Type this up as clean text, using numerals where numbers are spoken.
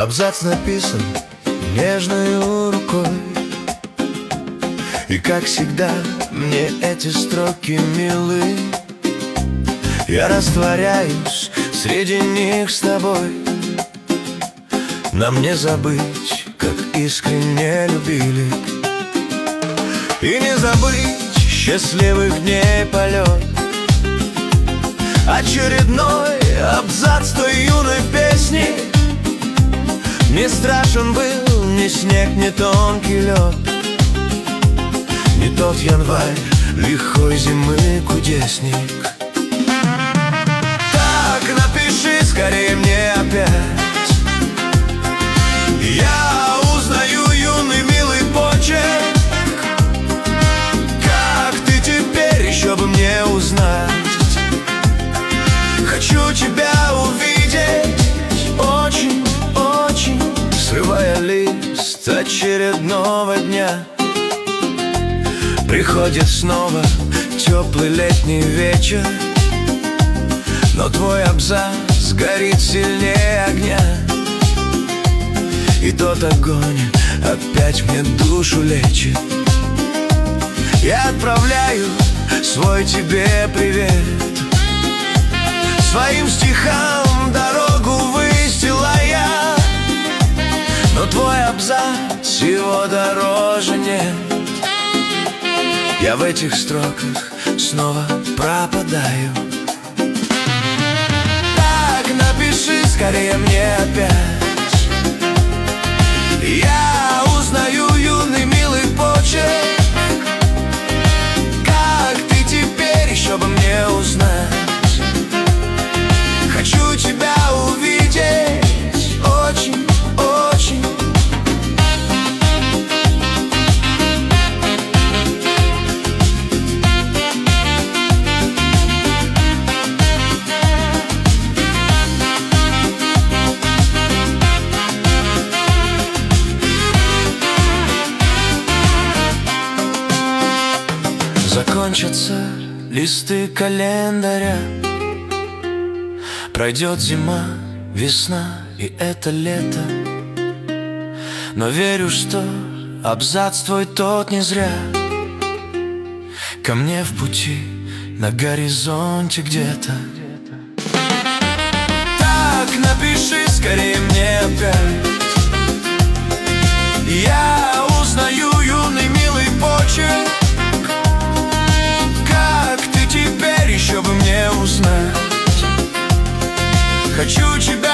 Абзац написан нежною рукой, и как всегда мне эти строки милы. Я растворяюсь среди них с тобой. Нам не забыть, как искренне любили, и не забыть счастливых дней полет. Очередной абзац той юной песни. Не страшен был ни снег, ни тонкий лед, не тот январь лихой зимы кудесник. Так напиши скорее мне опять. Я узнаю юный милый почерк. Как ты теперь еще бы мне узнать? Хочу тебя увидеть очень, очень. Срывая лист очередного дня, приходит снова теплый летний вечер, но твой абзац горит сильнее огня. И тот огонь опять мне душу лечит. Я отправляю свой тебе привет, своим стихам дорогу выстилая. Но твой абзац, его дороже нет. Я в этих строках снова пропадаю. Так напиши скорее мне опять. Я узнаю юный милый почерк. Как ты теперь еще бы мне узнать? Хочу тебя увидеть очень, очень. Закончатся листы календаря, пройдет зима, весна и это лето. Но верю, что абзац твой тот не зря ко мне в пути на горизонте где-то. Так напиши скорее мне опять. Я узнаю юный милый почерк. Как ты теперь еще бы мне узнать? Хочу тебя